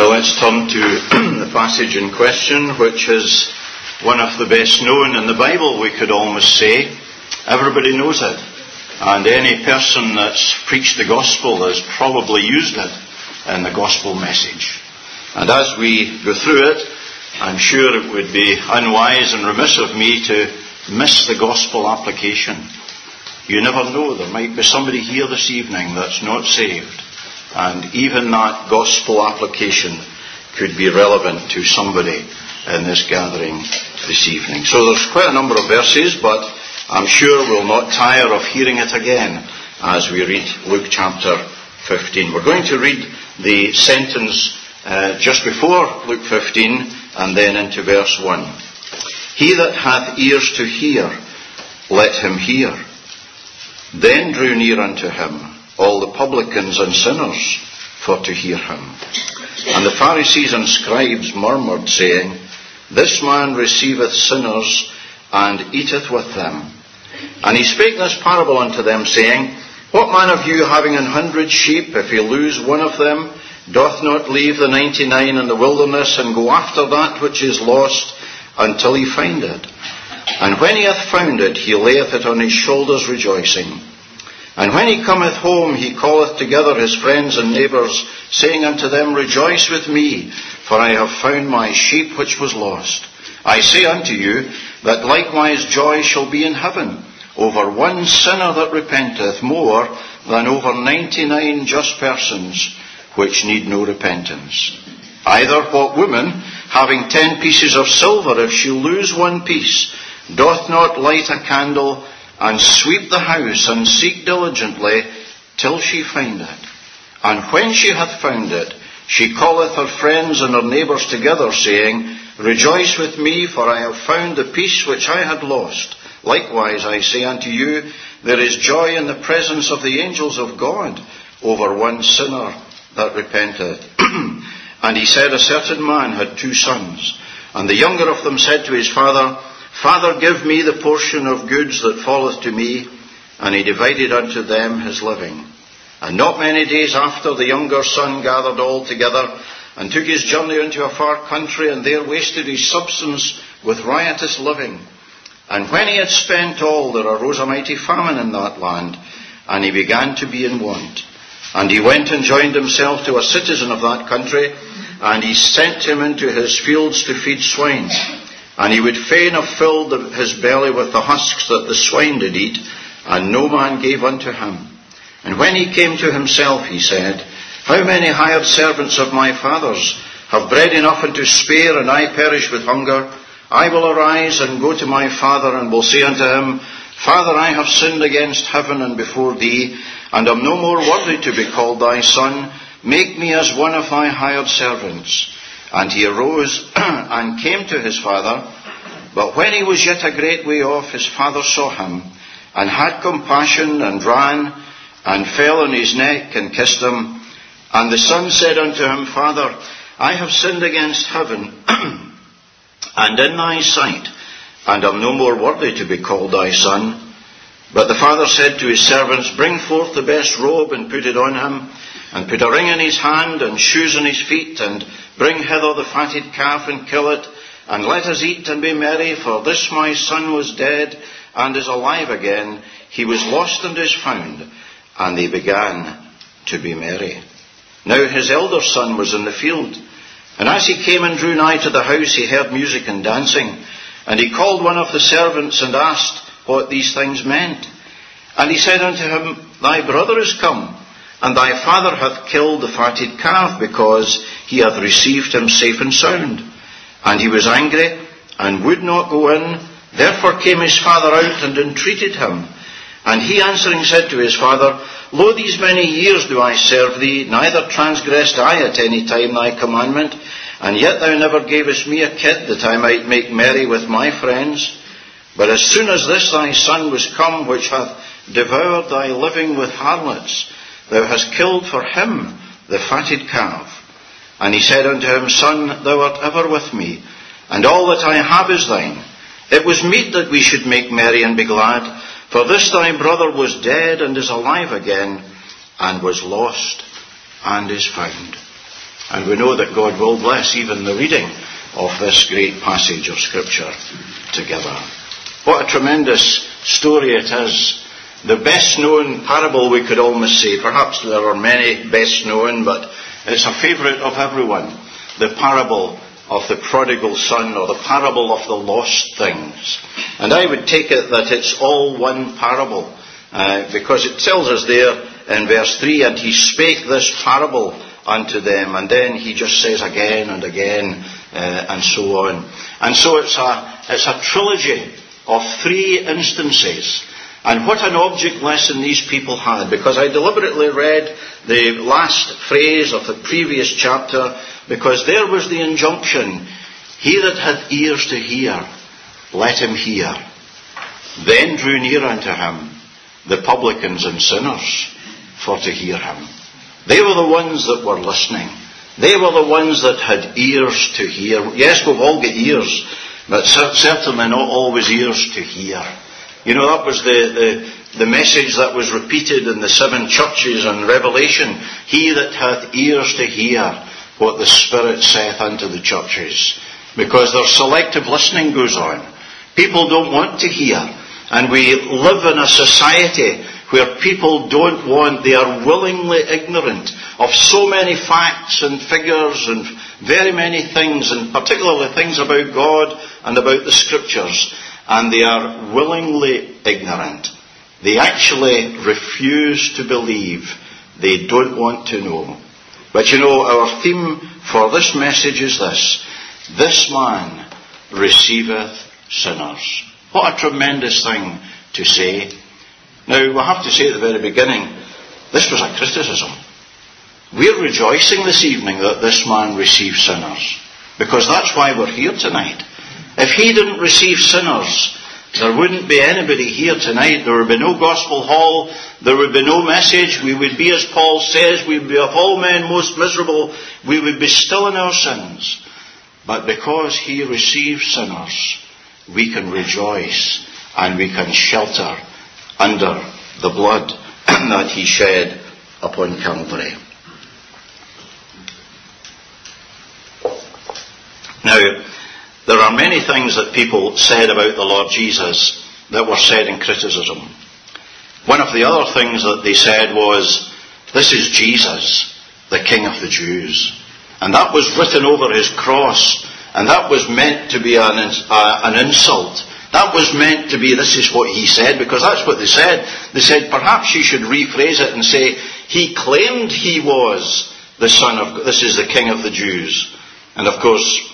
Well, let's turn to the passage in question, which is one of the best known in the Bible, we could almost say. Everybody knows it. And any person that's preached the gospel has probably used it in the gospel message. And as we go through it, I'm sure it would be unwise and remiss of me to miss the gospel application. You never know, there might be somebody here this evening that's not saved. And even that gospel application could be relevant to somebody in this gathering this evening. So there's quite a number of verses, but I'm sure we'll not tire of hearing it again as we read Luke chapter 15. We're going to read the sentence just before Luke 15 and then into verse 1. He that hath ears to hear, let him hear. Then drew near unto him all the publicans and sinners for to hear him. And the Pharisees and scribes murmured, saying, This man receiveth sinners, and eateth with them. And he spake this parable unto them, saying, What man of you, having 100 sheep, if he lose one of them, doth not leave the 99 in the wilderness, and go after that which is lost, until he find it? And when he hath found it, he layeth it on his shoulders, rejoicing. And when he cometh home, he calleth together his friends and neighbours, saying unto them, Rejoice with me, for I have found my sheep which was lost. I say unto you, that likewise joy shall be in heaven over one sinner that repenteth, more than over 99 just persons which need no repentance. Either what woman, having 10 pieces of silver, if she lose one piece, doth not light a candle, and sweep the house, and seek diligently till she find it? And when she hath found it, she calleth her friends and her neighbours together, saying, Rejoice with me, for I have found the piece which I had lost. Likewise, I say unto you, there is joy in the presence of the angels of God over one sinner that repenteth. And he said, A certain man had 2 sons, and the younger of them said to his father, Father, give me the portion of goods that falleth to me. And he divided unto them his living. And not many days after, the younger son gathered all together, and took his journey into a far country, and there wasted his substance with riotous living. And when he had spent all, there arose a mighty famine in that land, and he began to be in want. And he went and joined himself to a citizen of that country, and he sent him into his fields to feed swine. And he would fain have filled his belly with the husks that the swine did eat, and no man gave unto him. And when he came to himself, he said, How many hired servants of my father's have bread enough and to spare, and I perish with hunger? I will arise and go to my father, and will say unto him, Father, I have sinned against heaven and before thee, and am no more worthy to be called thy son. Make me as one of thy hired servants. And he arose and came to his father. But when he was yet a great way off, his father saw him, and had compassion, and ran, and fell on his neck, and kissed him. And the son said unto him, Father, I have sinned against heaven, and in thy sight, and am no more worthy to be called thy son. But the father said to his servants, Bring forth the best robe, and put it on him, and put a ring in his hand, and shoes on his feet, and bring hither the fatted calf, and kill it, and let us eat and be merry, for this my son was dead, and is alive again. He was lost and is found. And they began to be merry. Now his elder son was in the field, and as he came and drew nigh to the house, he heard music and dancing. And he called one of the servants, and asked what these things meant. And he said unto him, Thy brother is come, and thy father hath killed the fatted calf, because he hath received him safe and sound. And he was angry, and would not go in. Therefore came his father out, and entreated him. And he answering said to his father, Lo, these many years do I serve thee, neither transgressed I at any time thy commandment, and yet thou never gavest me a kid, that I might make merry with my friends. But as soon as this thy son was come, which hath devoured thy living with harlots, thou hast killed for him the fatted calf. And he said unto him, Son, thou art ever with me, and all that I have is thine. It was meet that we should make merry and be glad. For this thy brother was dead, and is alive again, and was lost, and is found. And we know that God will bless even the reading of this great passage of Scripture together. What a tremendous story it is. The best known parable, we could almost say. Perhaps there are many best known, but it's a favourite of everyone. The parable of the prodigal son, or the parable of the lost things. And I would take it that it's all one parable, because it tells us there in verse 3, and he spake this parable unto them, and then he just says again and again, and so on. And so it's a trilogy of 3 instances. And what an object lesson these people had, because I deliberately read the last phrase of the previous chapter, because there was the injunction, he that hath ears to hear, let him hear. Then drew near unto him the publicans and sinners for to hear him. They were the ones that were listening. They were the ones that had ears to hear. Yes, we've all got ears, but certainly not always ears to hear. You know, that was the message that was repeated in the 7 churches in Revelation. He that hath ears to hear what the Spirit saith unto the churches. Because their selective listening goes on. People don't want to hear. And we live in a society where people don't want, they are willingly ignorant of so many facts and figures and very many things, and particularly things about God and about the Scriptures. And they are willingly ignorant. They actually refuse to believe. They don't want to know. But you know, our theme for this message is this. This man receiveth sinners. What a tremendous thing to say. Now, we have to say at the very beginning, this was a criticism. We're rejoicing this evening that this man receives sinners, because that's why we're here tonight. If he didn't receive sinners, there wouldn't be anybody here tonight. There would be no gospel hall. There would be no message. We would be, as Paul says, we would be of all men most miserable. We would be still in our sins. But because he receives sinners, we can rejoice and we can shelter under the blood that he shed upon Calvary. Now, there are many things that people said about the Lord Jesus that were said in criticism. One of the other things that they said was, this is Jesus, the King of the Jews. And that was written over his cross, and that was meant to be an insult. That was meant to be, this is what he said, because that's what they said. They said, perhaps you should rephrase it and say, he claimed he was the Son of God. This is the King of the Jews. And of course,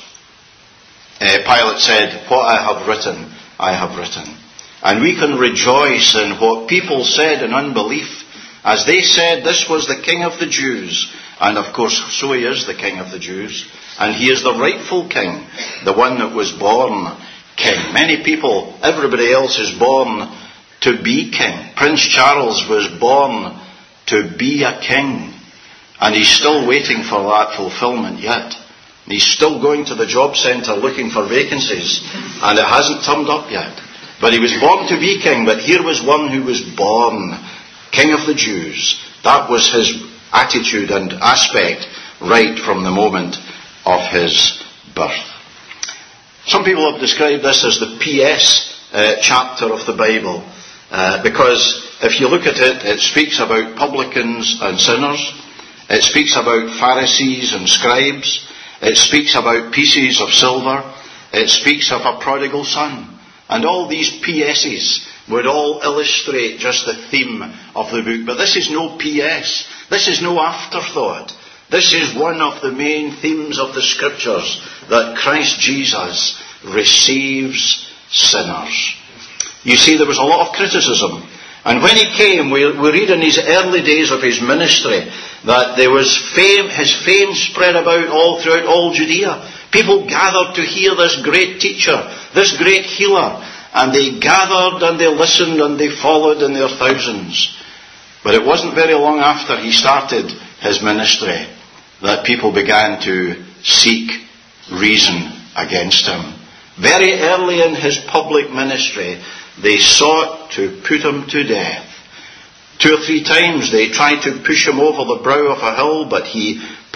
Pilate said, what I have written, I have written. And we can rejoice in what people said in unbelief, as they said this was the King of the Jews. And of course, so he is the King of the Jews. And he is the rightful King, the one that was born King. Many people, everybody else is born to be king. Prince Charles was born to be a king. And he's still waiting for that fulfillment yet. He's still going to the job centre looking for vacancies, and it hasn't turned up yet. But he was born to be king, but here was one who was born King of the Jews. That was his attitude and aspect right from the moment of his birth. Some people have described this as the P.S. chapter of the Bible, because if you look at it, it speaks about publicans and sinners. It speaks about Pharisees and scribes. It speaks about pieces of silver. It speaks of a prodigal son. And all these P.S.s would all illustrate just the theme of the book. But this is no P.S. This is no afterthought. This is one of the main themes of the Scriptures, that Christ Jesus receives sinners. You see, there was a lot of criticism. And when he came, we read in his early days of his ministry that there was fame, his fame spread about all throughout all Judea. People gathered to hear this great teacher, this great healer, and they gathered and they listened and they followed in their thousands. But it wasn't very long after he started his ministry that people began to seek reason against him. Very early in his public ministry, they sought to put him to death. 2 or 3 times they tried to push him over the brow of a hill, but he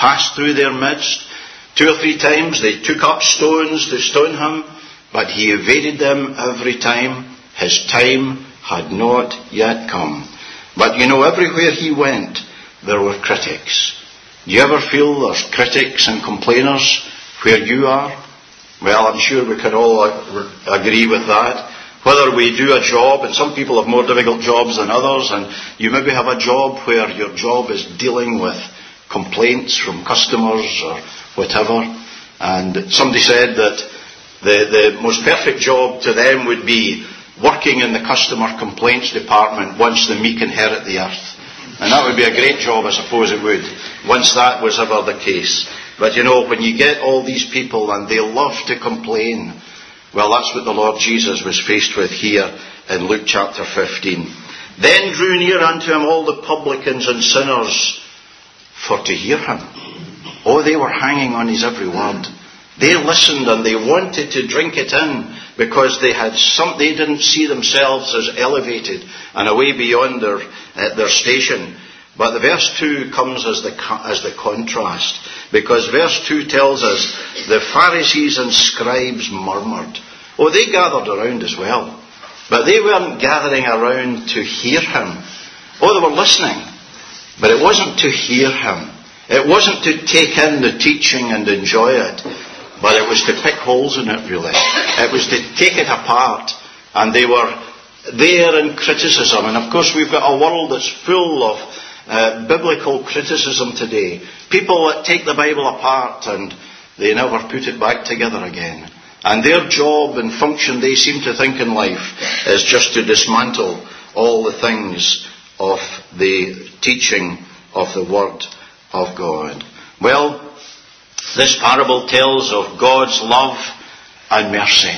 passed through their midst. 2 or 3 times they took up stones to stone him, but he evaded them every time. His time had not yet come. But everywhere he went, there were critics. Do you ever feel there's critics and complainers where you are? Well, I'm sure we can all agree with that. Whether we do a job, and some people have more difficult jobs than others, and you maybe have a job where your job is dealing with complaints from customers or whatever. And somebody said that the most perfect job to them would be working in the customer complaints department once the meek inherit the earth. And that would be a great job, I suppose it would, once that was ever the case. But when you get all these people and they love to complain, well, that's what the Lord Jesus was faced with here in Luke chapter 15. Then drew near unto him all the publicans and sinners for to hear him. Oh, they were hanging on his every word. They listened and they wanted to drink it in because they didn't see themselves as elevated and away beyond their station. But the verse 2 comes as the contrast, because verse 2 tells us the Pharisees and scribes murmured. Oh, they gathered around as well, but they weren't gathering around to hear him. Oh, they were listening, but it wasn't to hear him. It wasn't to take in the teaching and enjoy it, but it was to pick holes in it, really. It was to take it apart, and they were there in criticism. And of course we've got a world that's full of biblical criticism today. People that take the Bible apart and they never put it back together again. And their job and function, they seem to think in life, is just to dismantle all the things of the teaching of the Word of God. Well, this parable tells of God's love and mercy.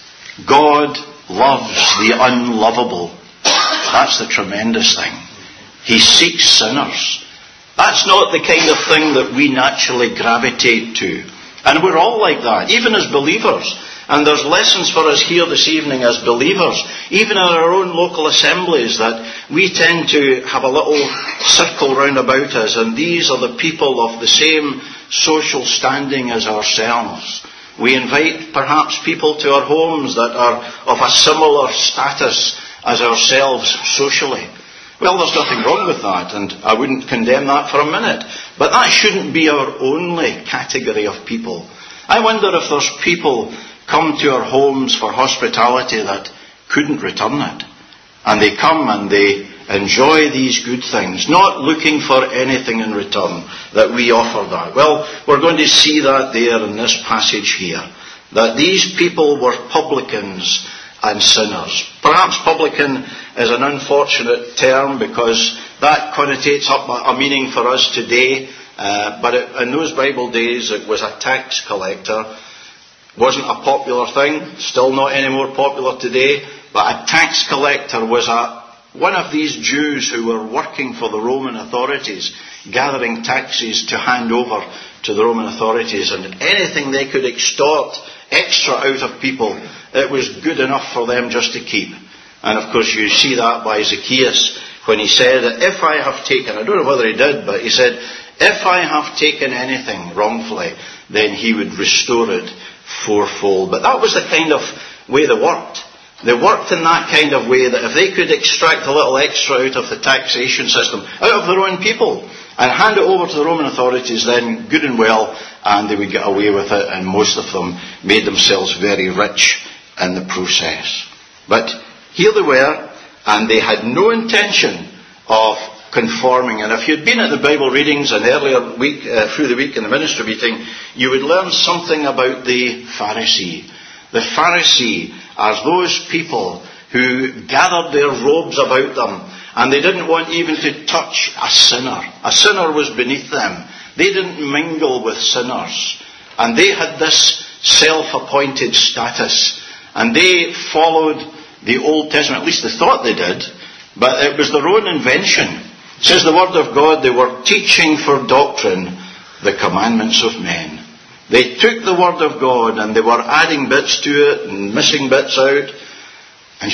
God loves the unlovable. That's the tremendous thing. He seeks sinners. That's not the kind of thing that we naturally gravitate to. And we're all like that, even as believers. And there's lessons for us here this evening as believers, even in our own local assemblies, that we tend to have a little circle round about us, and these are the people of the same social standing as ourselves. We invite perhaps people to our homes that are of a similar status as ourselves socially. Well, there's nothing wrong with that, and I wouldn't condemn that for a minute. But that shouldn't be our only category of people. I wonder if there's people come to our homes for hospitality that couldn't return it. And they come and they enjoy these good things, not looking for anything in return, that we offer that. Well, we're going to see that there in this passage here, that these people were publicans and sinners. Perhaps publican is an unfortunate term because that connotates up a meaning for us today, but in those Bible days it was a tax collector. Wasn't a popular thing, still not any more popular today, but a tax collector was one of these Jews who were working for the Roman authorities, gathering taxes to hand over to the Roman authorities, and anything they could extort extra out of people, it was good enough for them just to keep. And of course you see that by Zacchaeus when he said, if I have taken, I don't know whether he did, but he said, if I have taken anything wrongfully, then he would restore it fourfold. But that was the kind of way they worked. They worked in that kind of way that if they could extract a little extra out of the taxation system, out of their own people, and hand it over to the Roman authorities, then good and well, and they would get away with it, and most of them made themselves very rich in the process. But here they were, and they had no intention of conforming. And if you'd been at the Bible readings an earlier week, through the week in the ministry meeting, you would learn something about the Pharisee. The Pharisee are those people who gathered their robes about them, and they didn't want even to touch a sinner. A sinner was beneath them. They didn't mingle with sinners. And they had this self-appointed status. And they followed the Old Testament, at least they thought they did, but it was their own invention. It says the Word of God, they were teaching for doctrine the commandments of men. They took the Word of God and they were adding bits to it and missing bits out. And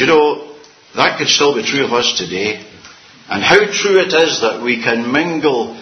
that could still be true of us today. And how true it is that we can mingle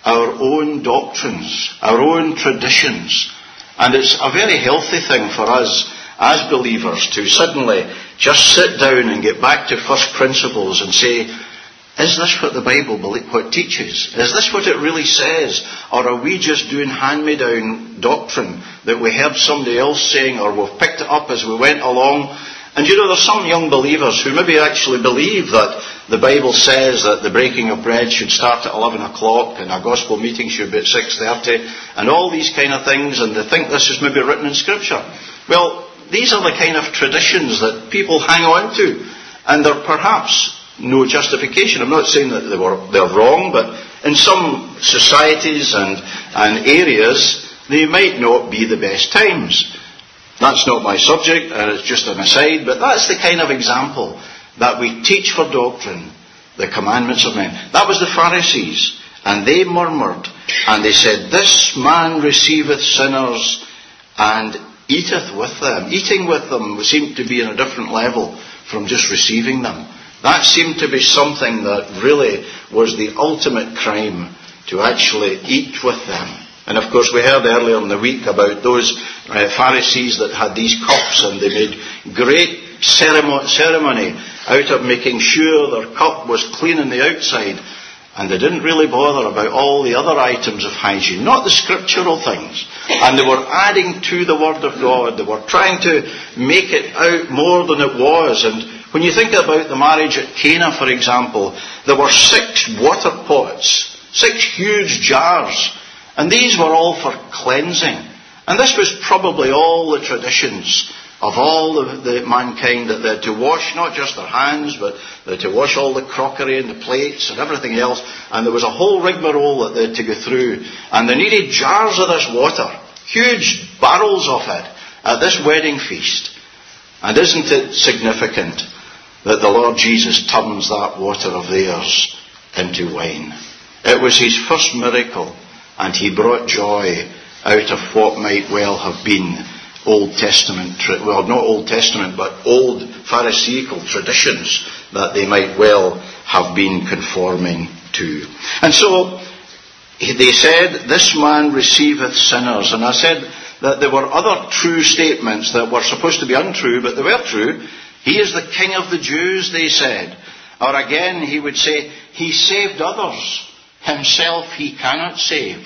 our own doctrines, our own traditions. And it's a very healthy thing for us as believers to suddenly just sit down and get back to first principles and say, is this what the Bible teaches? Is this what it really says? Or are we just doing hand-me-down doctrine that we heard somebody else saying, or we've picked it up as we went along? And there's some young believers who maybe actually believe that the Bible says that the breaking of bread should start at 11 o'clock and a gospel meeting should be at 6:30 and all these kind of things, and they think this is maybe written in Scripture. Well, these are the kind of traditions that people hang on to, and they're perhaps no justification. I'm not saying that they're wrong, but in some societies and areas, they might not be the best times. That's not my subject, and it's just an aside, but that's the kind of example that we teach for doctrine, the commandments of men. That was the Pharisees, and they murmured, and they said, this man receiveth sinners and eateth with them. Eating with them seemed to be on a different level from just receiving them. That seemed to be something that really was the ultimate crime, to actually eat with them. And of course we heard earlier in the week about those Pharisees that had these cups, and they made great ceremony out of making sure their cup was clean on the outside, and they didn't really bother about all the other items of hygiene, not the scriptural things. And they were adding to the Word of God. They were trying to make it out more than it was. And when you think about the marriage at Cana, for example, there were 6 water pots, 6 huge jars, and these were all for cleansing. And this was probably all the traditions of all the mankind, that they had to wash not just their hands, but they had to wash all the crockery and the plates and everything else. And there was a whole rigmarole that they had to go through. And they needed jars of this water, huge barrels of it, at this wedding feast. And isn't it significant that the Lord Jesus turns that water of theirs into wine? It was his first miracle, and he brought joy out of what might well have been Old Testament, well, not Old Testament, but old Pharisaical traditions that they might well have been conforming to. And so they said, this man receiveth sinners. And I said that there were other true statements that were supposed to be untrue, but they were true. He is the King of the Jews, they said. Or again, he would say, he saved others. Himself he cannot save.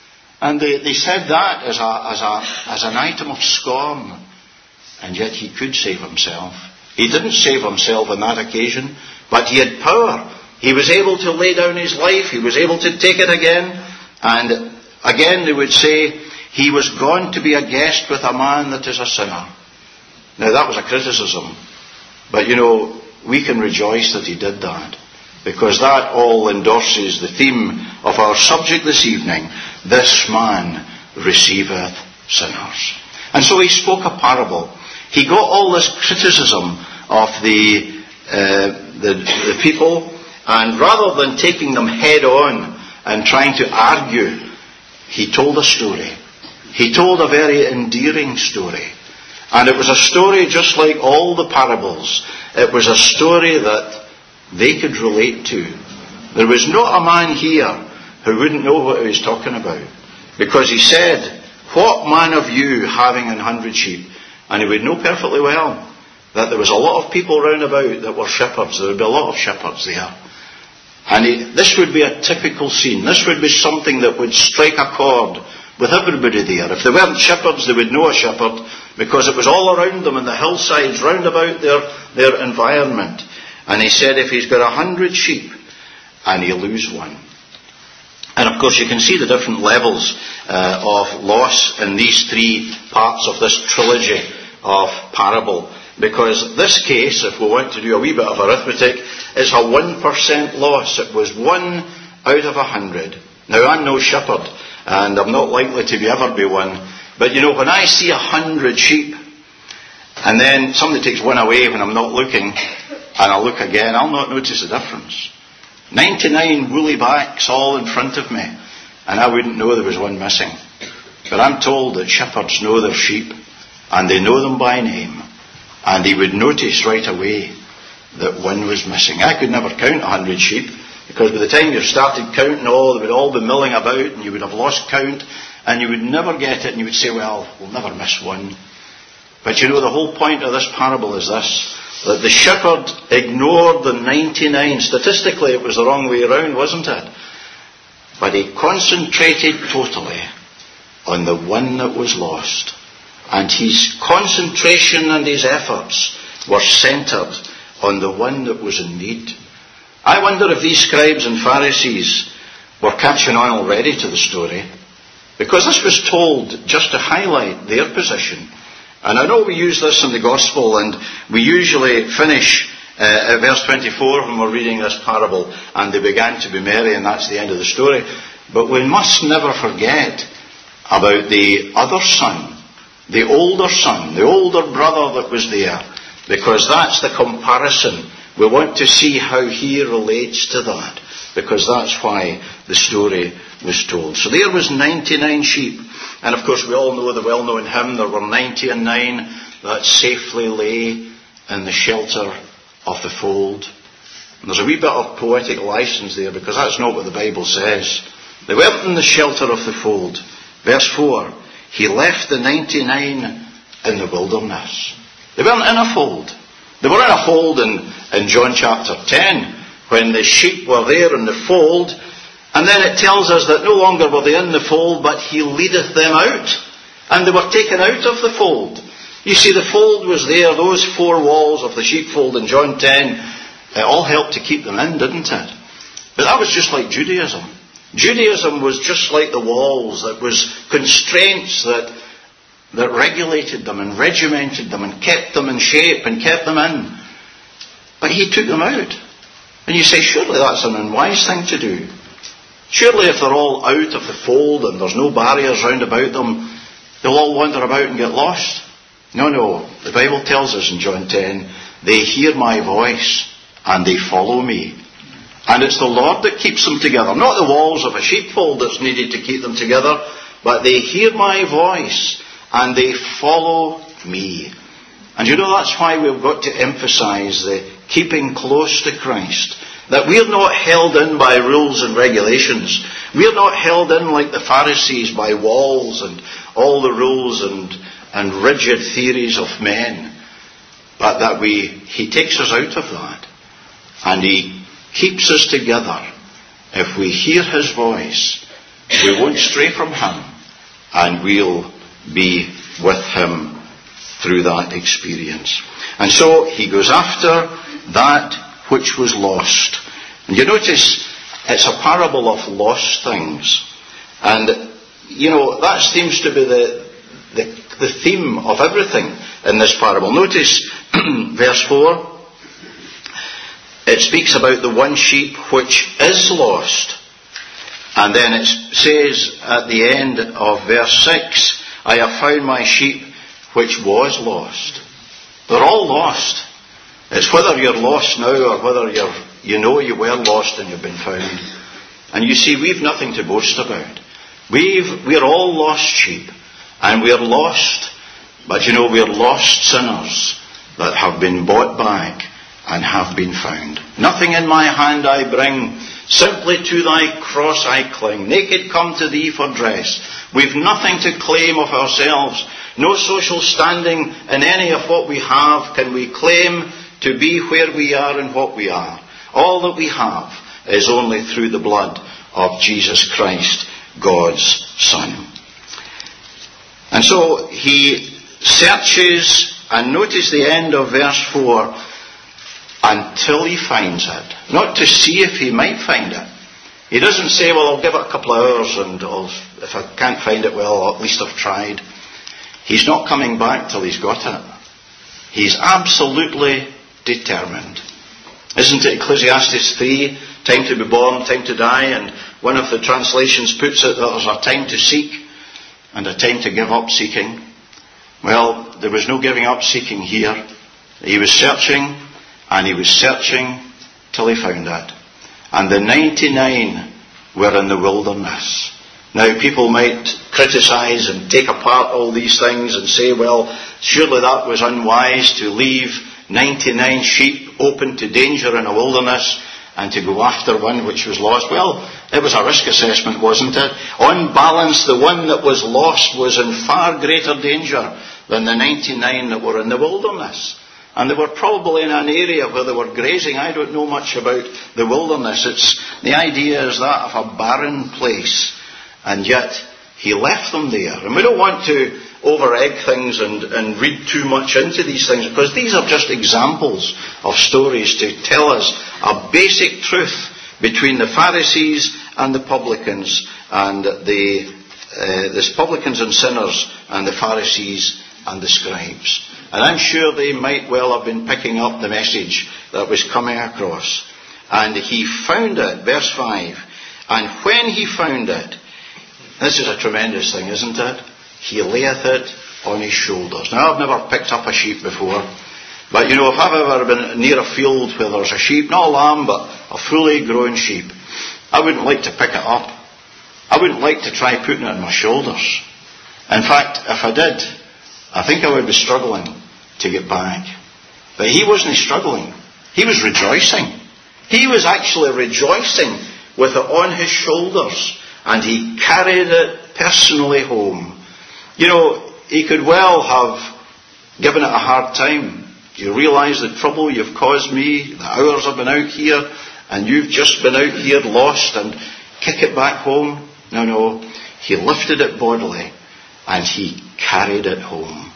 And they said that as an item of scorn. And yet he could save himself. He didn't save himself on that occasion, but he had power. He was able to lay down his life. He was able to take it again. And again they would say, he was gone to be a guest with a man that is a sinner. Now that was a criticism. But we can rejoice that he did that, because that all endorses the theme of our subject this evening. This man receiveth sinners. And so he spoke a parable. He got all this criticism of the people, and rather than taking them head on and trying to argue, he told a story. He told a very endearing story. And it was a story just like all the parables. It was a story that they could relate to. There was not a man here who wouldn't know what he was talking about. Because he said, what man of you having 100 sheep? And he would know perfectly well that there was a lot of people round about that were shepherds. There would be a lot of shepherds there. And this would be a typical scene. This would be something that would strike a chord with everybody there. If they weren't shepherds, they would know a shepherd, because it was all around them in the hillsides, round about their environment. And he said, if he's got 100 sheep and he lose one. And of course you can see the different levels of loss in these 3 parts of this trilogy of parable. Because this case, if we want to do a wee bit of arithmetic, is a 1% loss. It was 1 out of 100. Now I'm no shepherd, and I'm not likely to ever be one. But when I see 100 sheep, and then somebody takes one away when I'm not looking, and I look again, I'll not notice the difference. 99 woolly backs all in front of me, and I wouldn't know there was one missing. But I'm told that shepherds know their sheep, and they know them by name, and they would notice right away that one was missing. I could never count 100 sheep, Because by the time you started counting all, they would all be milling about and you would have lost count and you would never get it and you would say, well, we'll never miss one. But you know, the whole point of this parable is this, that the shepherd ignored the 99. Statistically, it was the wrong way around, wasn't it? But he concentrated totally on the one that was lost. And his concentration and his efforts were centred on the one that was in need. I wonder if these scribes and Pharisees were catching on already to the story, because this was told just to highlight their position. And I know we use this in the Gospel, and we usually finish at verse 24 when we're reading this parable, and they began to be merry, and that's the end of the story. But we must never forget about the other son, the older son, the older brother that was there, because that's the comparison. We want to see how he relates to that, because that's why the story was told. So there was 99 sheep. And of course we all know the well-known hymn, there were 90 and 9 that safely lay in the shelter of the fold. And there's a wee bit of poetic license there, because that's not what the Bible says. They weren't in the shelter of the fold. Verse 4, he left the 99 in the wilderness. They weren't in a fold. They were in a fold in John chapter 10, when the sheep were there in the fold, and then it tells us that no longer were they in the fold, but he leadeth them out. And they were taken out of the fold. You see, the fold was there, those 4 walls of the sheepfold in John 10, it all helped to keep them in, didn't it? But that was just like Judaism. Judaism was just like the walls. That was constraints that regulated them and regimented them and kept them in shape and kept them in. But he took them out. And you say, surely that's an unwise thing to do. Surely if they're all out of the fold and there's no barriers round about them, they'll all wander about and get lost. No. The Bible tells us in John 10, they hear my voice and they follow me. And it's the Lord that keeps them together. Not the walls of a sheepfold that's needed to keep them together, but they hear my voice and they follow me. And you know, that's why we've got to emphasise the keeping close to Christ. That we're not held in by rules and regulations. We're not held in like the Pharisees by walls and all the rules and rigid theories of men. But that he takes us out of that. And he keeps us together. If we hear his voice, we won't stray from him. And we'll be with him through that experience. And so he goes after that which was lost. And you notice it's a parable of lost things. And, you know, that seems to be the theme of everything in this parable. Notice verse 4. It speaks about the one sheep which is lost. And then it says at the end of verse 6, I have found my sheep which was lost. They're all lost. It's whether you're lost now or whether you know you were lost and you've been found. And you see, we've nothing to boast about. We're all lost sheep. And we're lost. But you know, we're lost sinners that have been bought back and have been found. Nothing in my hand I bring, simply to thy cross I cling. Naked come to thee for dress. We've nothing to claim of ourselves. No social standing in any of what we have can we claim to be where we are and what we are. All that we have is only through the blood of Jesus Christ, God's Son. And so he searches, and notice the end of verse 4, until he finds it. Not to see if he might find it. He doesn't say, well, I'll give it a couple of hours and if I can't find it, well, at least I've tried. He's not coming back till he's got it. He's absolutely determined. Isn't it Ecclesiastes 3, time to be born, time to die, and one of the translations puts it that there's a time to seek and a time to give up seeking. Well, there was no giving up seeking here. He was searching, and he was searching till he found it. And the 99 were in the wilderness. Now, people might criticise and take apart all these things and say, well, surely that was unwise to leave 99 sheep open to danger in a wilderness and to go after one which was lost? Well, it was a risk assessment, wasn't it? On balance, the one that was lost was in far greater danger than the 99 that were in the wilderness. And they were probably in an area where they were grazing. I don't know much about the wilderness. The idea is that of a barren place. And yet, he left them there. And we don't want to over-egg things and read too much into these things, because these are just examples of stories to tell us a basic truth between the Pharisees and the publicans, and the publicans and sinners, and the Pharisees and the scribes. And I'm sure they might well have been picking up the message that was coming across. And he found it, verse 5. And when he found it, this is a tremendous thing, isn't it? He layeth it on his shoulders. Now, I've never picked up a sheep before. But, if I've ever been near a field where there's a sheep, not a lamb, but a fully grown sheep, I wouldn't like to pick it up. I wouldn't like to try putting it on my shoulders. In fact, if I did, I think I would be struggling to get back. But he wasn't struggling. He was rejoicing. He was actually rejoicing with it on his shoulders. And he carried it personally home. He could well have given it a hard time. Do you realise the trouble you've caused me? The hours I've been out here, and you've just been out here lost, and kick it back home? No. He lifted it bodily, and he carried it home.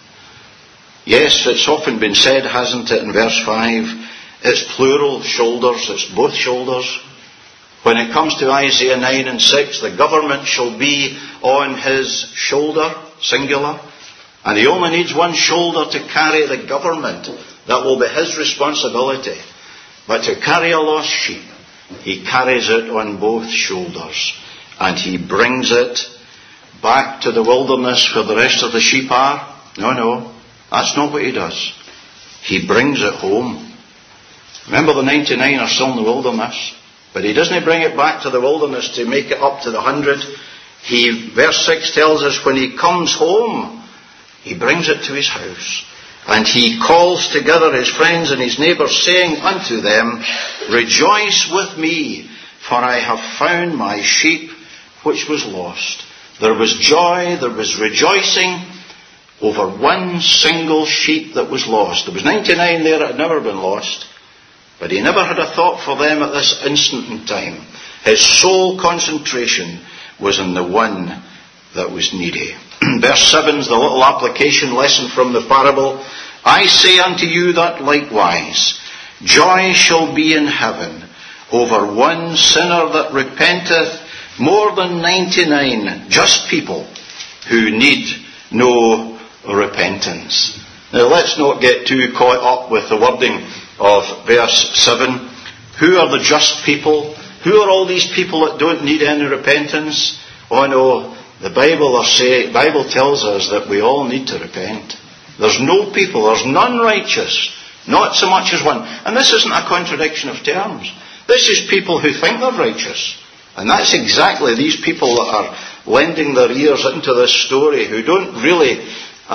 Yes, it's often been said, hasn't it, in verse 5, it's plural, shoulders, it's both shoulders. When it comes to Isaiah 9 and 6, the government shall be on his shoulder, singular, and he only needs one shoulder to carry the government. That will be his responsibility. But to carry a lost sheep, he carries it on both shoulders, and he brings it back to the wilderness where the rest of the sheep are. No, that's not what he does. He brings it home. Remember, the 99 are still in the wilderness. But he doesn't bring it back to the wilderness to make it up to the 100. Verse 6 tells us when he comes home, he brings it to his house. And he calls together his friends and his neighbours, saying unto them, Rejoice with me, for I have found my sheep which was lost. There was joy, there was rejoicing over one single sheep that was lost. There was 99 there that had never been lost. But he never had a thought for them at this instant in time. His sole concentration was on the one that was needy. Verse 7 is the little application lesson from the parable. I say unto you that likewise, joy shall be in heaven over one sinner that repenteth, more than 99 just people who need no repentance. Now, let's not get too caught up with the wording of verse 7. Who are the just people? Who are all these people that don't need any repentance? Oh no, the Bible tells us that we all need to repent. There's no people, there's none righteous, not so much as one. And this isn't a contradiction of terms. This is people who think they're righteous. And that's exactly these people that are lending their ears into this story, who don't really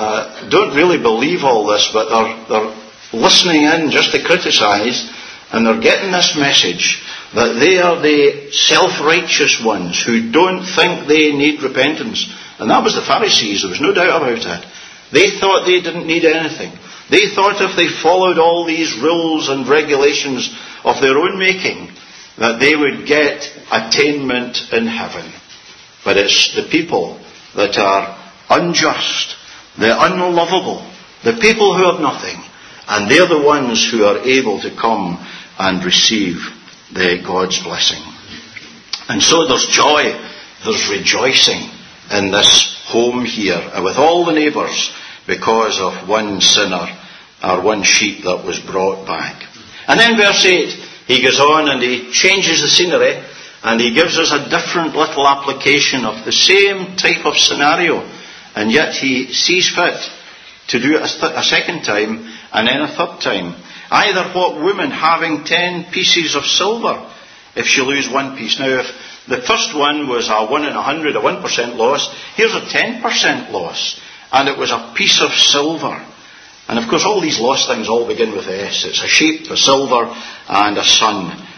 believe all this, but they're listening in just to criticise, and they're getting this message that they are the self-righteous ones who don't think they need repentance. And that was the Pharisees, there was no doubt about it. They thought they didn't need anything. They thought if they followed all these rules and regulations of their own making, that they would get attainment in heaven. But it's the people that are unjust, the unlovable, the people who have nothing, and they're the ones who are able to come and receive God's blessing. And so there's joy, there's rejoicing in this home here, and with all the neighbours, because of one sinner, or one sheep that was brought back. And then verse 8, he goes on and he changes the scenery, and he gives us a different little application of the same type of scenario, and yet he sees fit to do it a second time, and then a third time. Either what woman having 10 pieces of silver, if she lose one piece? Now, if the first one was a 1 in 100, a 1% loss, here's a 10% loss, and it was a piece of silver. And of course all these lost things all begin with S. It's a sheep, a silver, and a son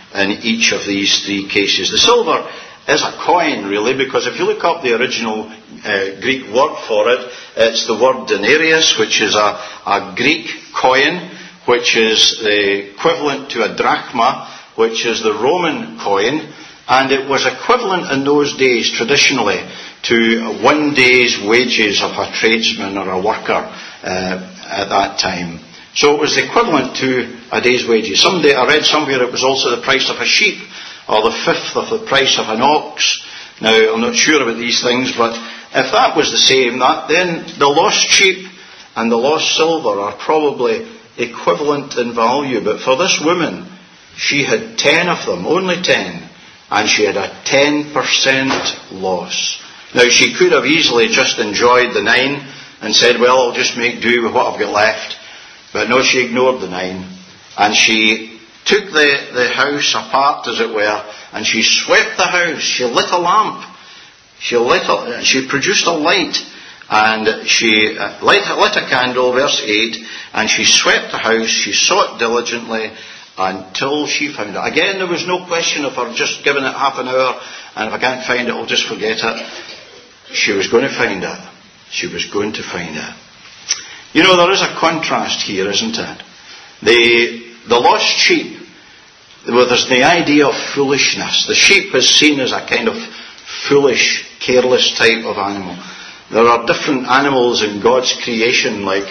in each of these three cases. The silver is a coin, really, because if you look up the original Greek word for it, it's the word denarius, which is a Greek coin, which is the equivalent to a drachma, which is the Roman coin, and it was equivalent in those days, traditionally, to 1 day's wages of a tradesman or a worker at that time. So it was equivalent to a day's wages. Someday I read somewhere it was also the price of a sheep, or the fifth of the price of an ox. Now, I'm not sure about these things, but if that was the same, then the lost sheep and the lost silver are probably equivalent in value. But for this woman, she had 10 of them, only 10, and she had a 10% loss. Now, she could have easily just enjoyed the 9 and said, well, I'll just make do with what I've got left. But no, she ignored the 9, and she took the house apart, as it were, and she swept the house. She lit a lamp. She produced a light, and she lit a candle, verse 8, and she swept the house. She sought diligently until she found it. Again, there was no question of her just giving it half an hour, and if I can't find it, I'll just forget it. She was going to find it. She was going to find it. You know, there is a contrast here, isn't it? The lost sheep, well, there's the idea of foolishness. The sheep is seen as a kind of foolish, careless type of animal. There are different animals in God's creation, like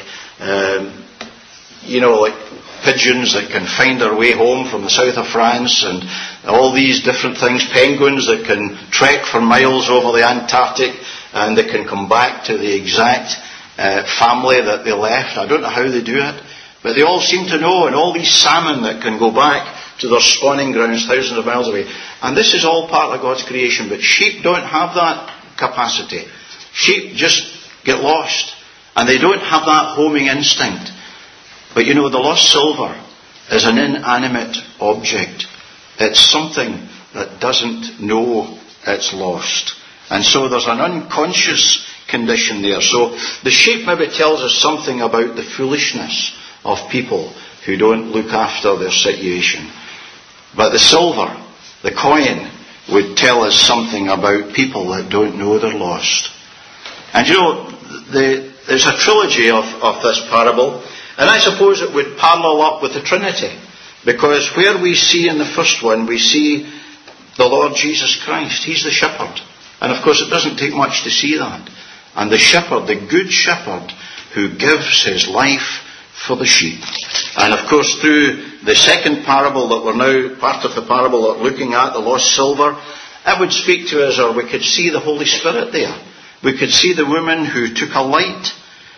pigeons that can find their way home from the south of France, and all these different things. Penguins that can trek for miles over the Antarctic, and they can come back to the exact family that they left. I don't know how they do it, but they all seem to know. And all these salmon that can go back to their spawning grounds thousands of miles away. And this is all part of God's creation. But sheep don't have that capacity. Sheep just get lost, and they don't have that homing instinct. But you know, the lost silver is an inanimate object. It's something that doesn't know it's lost. And so there's an unconscious condition there. So the sheep maybe tells us something about the foolishness of people who don't look after their situation. But the silver, the coin, would tell us something about people that don't know they're lost. And you know, there's a trilogy of this parable, and I suppose it would parallel up with the Trinity, because where we see in the first one, we see the Lord Jesus Christ. He's the shepherd. And of course it doesn't take much to see that. And the shepherd, the good shepherd, who gives his life for the sheep. And of course through the second parable that we're now, part of the parable that we're looking at, the lost silver, it would speak to us, or we could see the Holy Spirit there. We could see the woman who took a light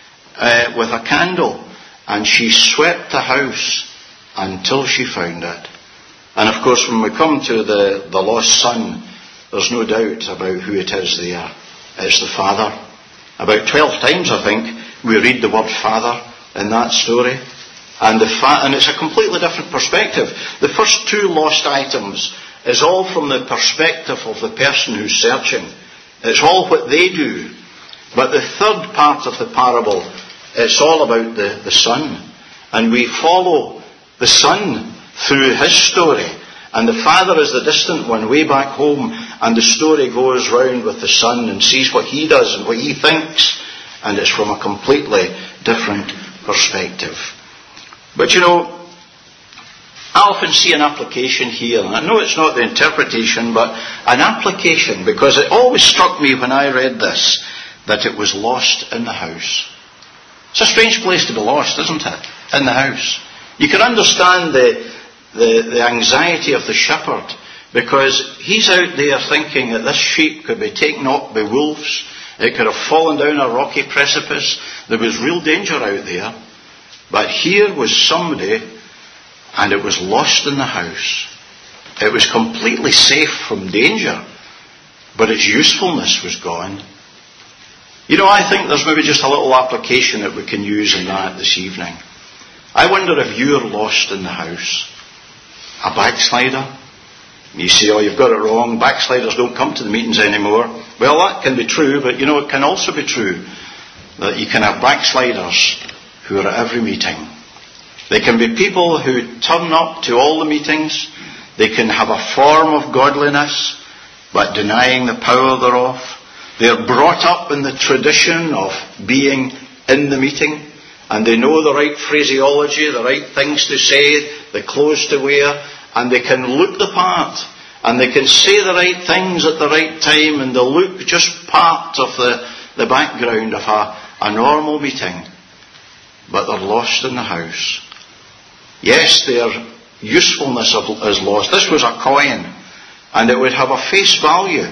with a candle, and she swept the house until she found it. And of course when we come to the lost son, there's no doubt about who it is there. It's the Father. About 12 times, I think, we read the word Father in that story. And it's a completely different perspective. The first 2 lost items is all from the perspective of the person who's searching. It's all what they do. But the third part of the parable, it's all about the Son. And we follow the Son through his story. And the Father is the distant one, way back home, and the story goes round with the Son and sees what he does and what he thinks, and it's from a completely different perspective. But you know, I often see an application here, and I know it's not the interpretation, but an application, because it always struck me when I read this, that it was lost in the house. It's a strange place to be lost, isn't it? In the house. You can understand the anxiety of the shepherd, because he's out there thinking that this sheep could be taken up by wolves. It could have fallen down a rocky precipice. There was real danger out there. But here was somebody, and it was lost in the house. It was completely safe from danger, but its usefulness was gone. You know, I think there's maybe just a little application that we can use in that this evening. I wonder if you're lost in the house. A backslider? You say, oh, you've got it wrong. Backsliders don't come to the meetings anymore. Well, that can be true, but you know, it can also be true that you can have backsliders who are at every meeting. They can be people who turn up to all the meetings. They can have a form of godliness, but denying the power thereof. They're brought up in the tradition of being in the meeting, and they know the right phraseology, the right things to say, the clothes to wear, and they can look the part, and they can say the right things at the right time, and they look just part of the background of a normal meeting, but they're lost in the house. Yes, their usefulness is lost. This was a coin, and it would have a face value,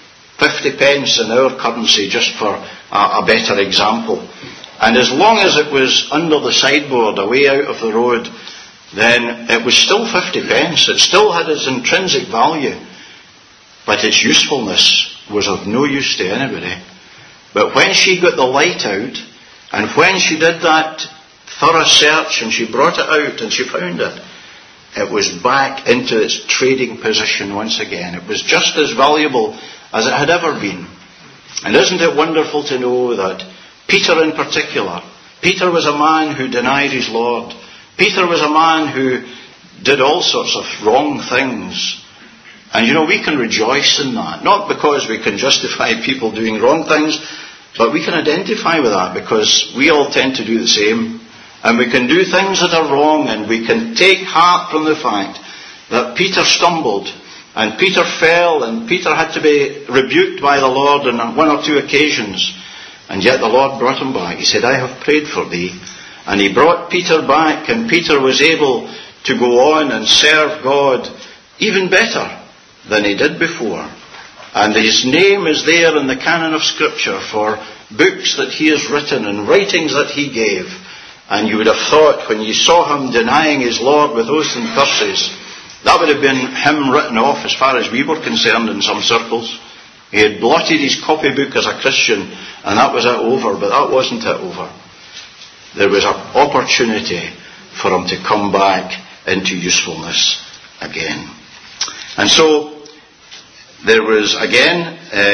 50 pence in our currency, just for a better example. And as long as it was under the sideboard, away out of the road, then it was still 50 pence. It still had its intrinsic value, but its usefulness was of no use to anybody. But when she got the light out, and when she did that thorough search, and she brought it out, and she found it, it was back into its trading position once again. It was just as valuable as it had ever been. And isn't it wonderful to know that Peter in particular, Peter was a man who denied his Lord. Peter was a man who did all sorts of wrong things. And we can rejoice in that. Not because we can justify people doing wrong things, but we can identify with that because we all tend to do the same. And we can do things that are wrong, and we can take heart from the fact that Peter stumbled, and Peter fell, and Peter had to be rebuked by the Lord on one or two occasions. And yet the Lord brought him back. He said, I have prayed for thee. And he brought Peter back, and Peter was able to go on and serve God even better than he did before. And his name is there in the canon of Scripture for books that he has written and writings that he gave. And you would have thought, when you saw him denying his Lord with oaths and curses, that would have been him written off as far as we were concerned in some circles. He had blotted his copybook as a Christian, and that was it over, but that wasn't it over. There was an opportunity for him to come back into usefulness again. And so, there was again,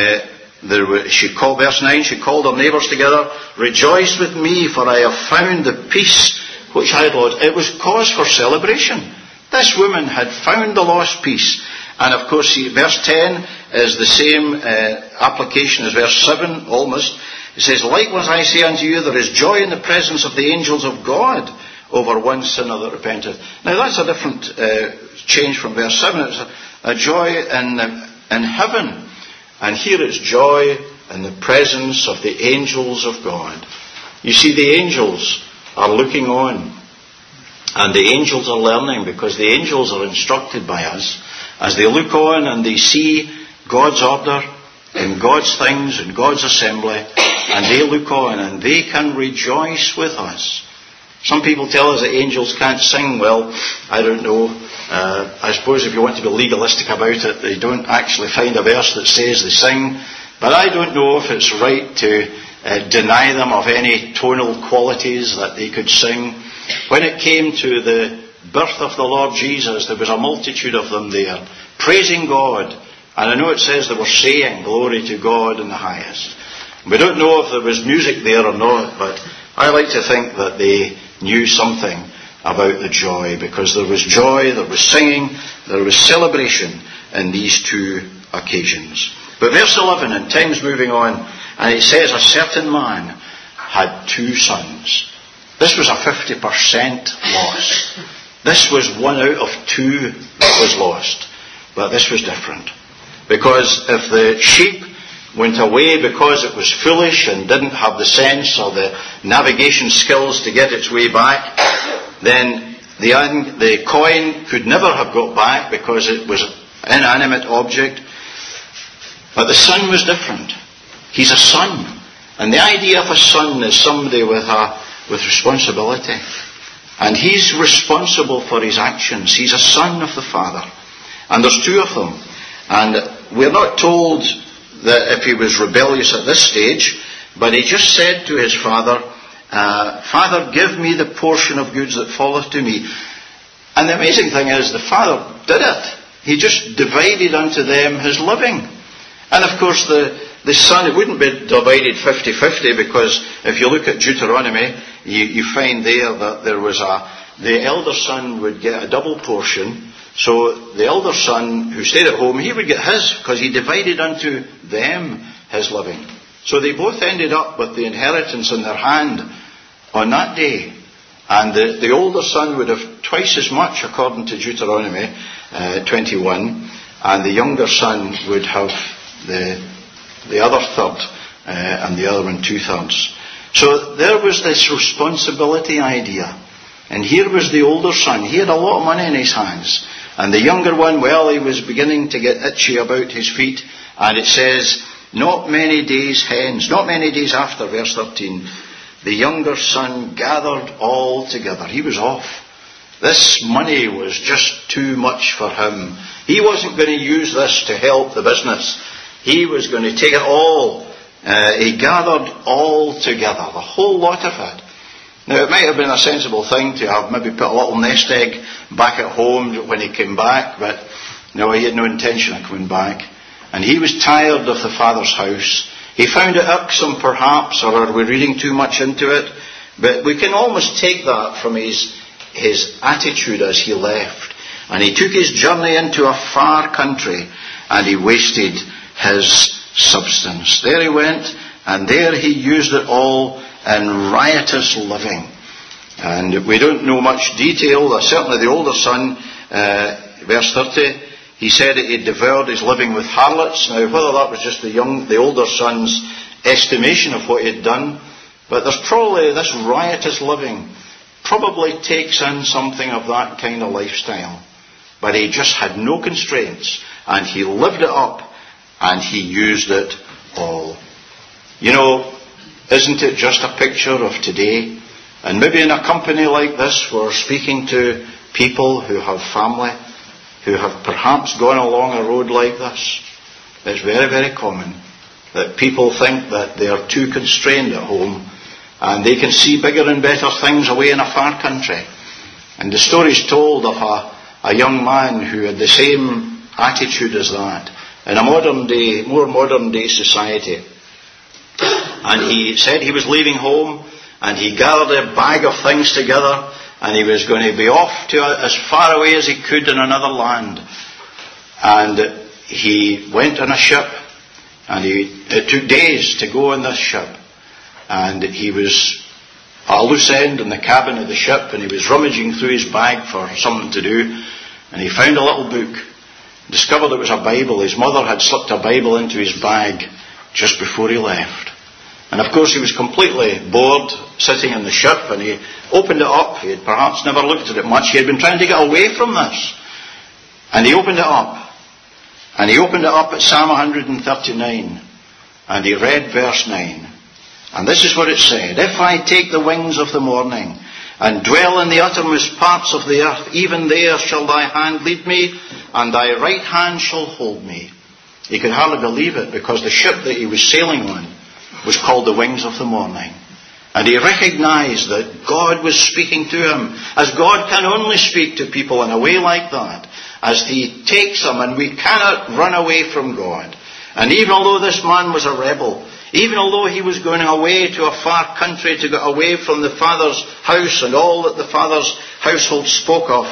she called, verse 9, she called her neighbours together, rejoice with me, for I have found the peace which I had lost. It was cause for celebration. This woman had found the lost peace. And of course, verse 10 is the same application as verse 7, almost. It says, likewise I say unto you, there is joy in the presence of the angels of God over one sinner that repenteth. Now that's a different change from verse 7. It's a joy in heaven. And here it's joy in the presence of the angels of God. You see, the angels are looking on. And the angels are learning, because the angels are instructed by us as they look on and they see God's order and God's things and God's assembly, and they look on and they can rejoice with us. Some people tell us that angels can't sing. Well, I don't know. I suppose if you want to be legalistic about it, they don't actually find a verse that says they sing. But I don't know if it's right to deny them of any tonal qualities that they could sing. When it came to the birth of the Lord Jesus, there was a multitude of them there, praising God. And I know it says they were saying, glory to God in the highest. We don't know if there was music there or not, but I like to think that they knew something about the joy, because there was joy, there was singing, there was celebration in these two occasions. But verse 11, and time's moving on, and it says, a certain man had 2 sons. This was a 50% loss. This was 1 out of 2 that was lost. But this was different. Because if the sheep went away because it was foolish and didn't have the sense or the navigation skills to get its way back, then the coin could never have got back because it was an inanimate object. But the son was different. He's a son. And the idea of a son is somebody with responsibility. And he's responsible for his actions. He's a son of the Father. And there's 2 of them. And we're not told that if he was rebellious at this stage, but he just said to his father, Father, give me the portion of goods that falleth to me. And the amazing thing is, the father did it. He just divided unto them his living. And of course the son, it wouldn't be divided 50-50, because if you look at Deuteronomy, you find there that there was the elder son would get a double portion, So the elder son who stayed at home, he would get his, because he divided unto them his living. So they both ended up with the inheritance in their hand on that day. And the older son would have twice as much, according to Deuteronomy 21, and the younger son would have the other third, and the other one 2/3. So there was this responsibility idea. And here was the older son. He had a lot of money in his hands. And the younger one, well, he was beginning to get itchy about his feet. And it says, not many days hence, not many days after, verse 13, the younger son gathered all together. He was off. This money was just too much for him. He wasn't going to use this to help the business. He was going to take it all. He gathered all together, the whole lot of it. Now, it might have been a sensible thing to have maybe put a little nest egg back at home when he came back, but no, he had no intention of coming back. And he was tired of the father's house. He found it irksome, perhaps, or are we reading too much into it? But we can almost take that from his attitude as he left. And he took his journey into a far country, and he wasted his substance. There he went, and there he used it all in riotous living. And we don't know much detail. Certainly the older son, verse 30, he said that he devoured his living with harlots. Now, whether that was just the older son's estimation of what he had done, but there's probably this riotous living probably takes in something of that kind of lifestyle. But he just had no constraints, and he lived it up, and he used it all. You know, isn't it just a picture of today? And maybe in a company like this, we're speaking to people who have family, who have perhaps gone along a road like this. It's very, very common that people think that they are too constrained at home, and they can see bigger and better things away in a far country. And the story's told of a young man who had the same attitude as that in a more modern day society. And he said he was leaving home, and he gathered a bag of things together, and he was going to be off to as far away as he could in another land. And he went on a ship, and it took days to go on this ship. And he was a loose end in the cabin of the ship, and he was rummaging through his bag for something to do, and he found a little book. Discovered it was a Bible. His mother had slipped a Bible into his bag just before he left. And of course he was completely bored sitting in the ship, and he opened it up. He had perhaps never looked at it much. He had been trying to get away from this. And he opened it up. And he opened it up at Psalm 139. And he read verse 9. And this is what it said. If I take the wings of the morning and dwell in the uttermost parts of the earth, even there shall thy hand lead me, and thy right hand shall hold me. He could hardly believe it, because the ship that he was sailing on was called the Wings of the Morning. And he recognized that God was speaking to him, as God can only speak to people in a way like that, as he takes them, and we cannot run away from God. And even although this man was a rebel, even although he was going away to a far country to get away from the Father's house and all that the Father's household spoke of,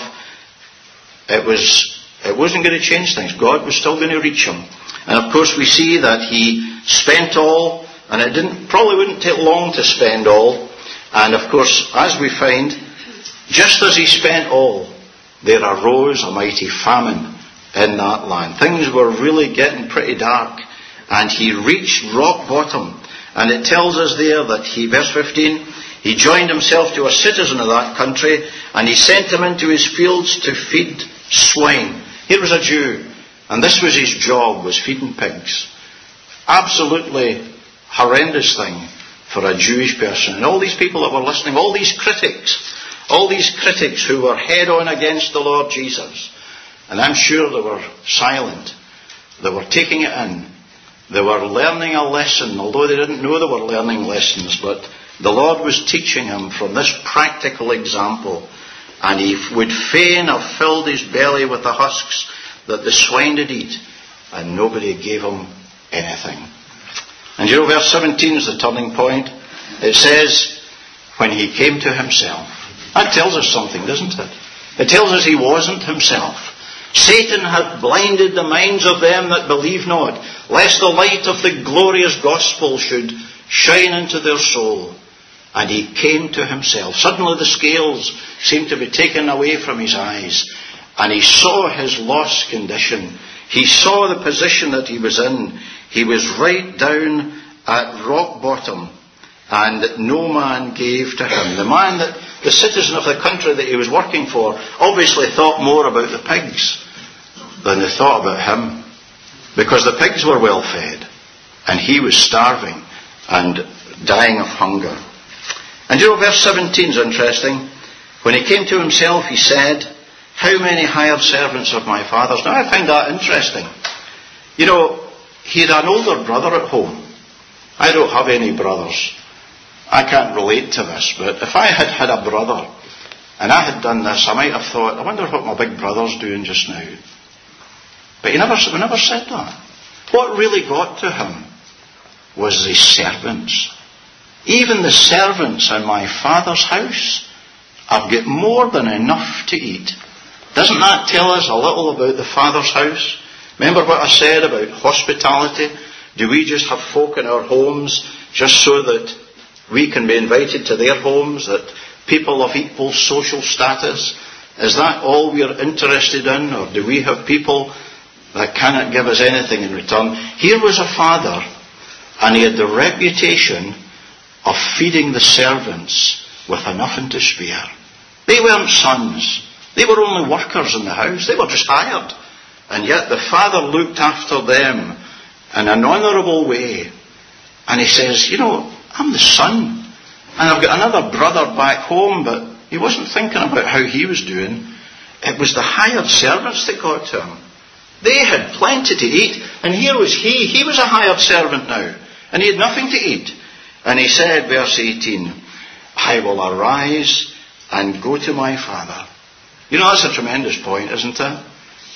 it wasn't going to change things. God was still going to reach him. And of course we see that he spent all, and it probably wouldn't take long to spend all. And of course, as we find, just as he spent all, there arose a mighty famine in that land. Things were really getting pretty dark. And he reached rock bottom. And it tells us there that verse 15, he joined himself to a citizen of that country, and he sent him into his fields to feed swine. Here was a Jew, and this was his job, was feeding pigs. Absolutely horrendous thing for a Jewish person. And all these people that were listening, all these critics who were head on against the Lord Jesus, and I'm sure they were silent. They were taking it in. They were learning a lesson, although they didn't know they were learning lessons, but the Lord was teaching him from this practical example. And he would fain have filled his belly with the husks that the swine did eat, and nobody gave him anything. And you know, verse 17 is the turning point. It says, when he came to himself. That tells us something, doesn't it? It tells us he wasn't himself. Satan hath blinded the minds of them that believe not, lest the light of the glorious gospel should shine into their soul. And he came to himself. Suddenly the scales seemed to be taken away from his eyes, and he saw his lost condition. He saw the position that he was in. He was right down at rock bottom, and no man gave to him. The man, that the citizen of the country that he was working for, obviously thought more about the pigs than they thought about him, because the pigs were well fed and he was starving and dying of hunger. And verse 17 is interesting. When he came to himself, he said, how many hired servants of my father's? Now I find that interesting. He had an older brother at home. I don't have any brothers. I can't relate to this, but if I had had a brother and I had done this, I might have thought, I wonder what my big brother's doing just now. But we never said that. What really got to him was the servants. Even the servants in my father's house have got more than enough to eat. Doesn't that tell us a little about the Father's house? Remember what I said about hospitality? Do we just have folk in our homes just so that we can be invited to their homes, that people of equal social status? Is that all we are interested in? Or do we have people that cannot give us anything in return? Here was a father, and he had the reputation of feeding the servants with nothing to spare. They weren't sons. They were only workers in the house. They were just hired. And yet the father looked after them in an honourable way. And he says, I'm the son. And I've got another brother back home, but he wasn't thinking about how he was doing. It was the hired servants that got to him. They had plenty to eat. And here was he. He was a hired servant now. And he had nothing to eat. And he said, verse 18, I will arise and go to my father. That's a tremendous point, isn't it?